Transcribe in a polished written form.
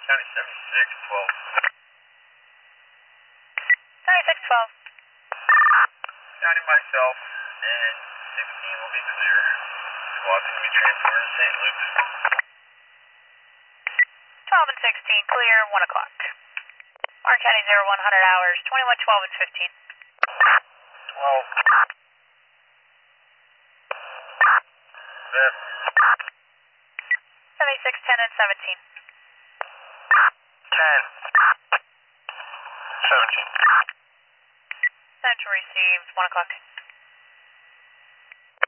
County 76, 12. 7612. County myself and 16 will be clear. Squad's going to be transferred to St. Luke's. 12 and 16, clear, 1 o'clock. Orange County 0100 hours, 21, 12 and 15. 12. 76, 10 and 17. 10. 17. Central received, 1 o'clock.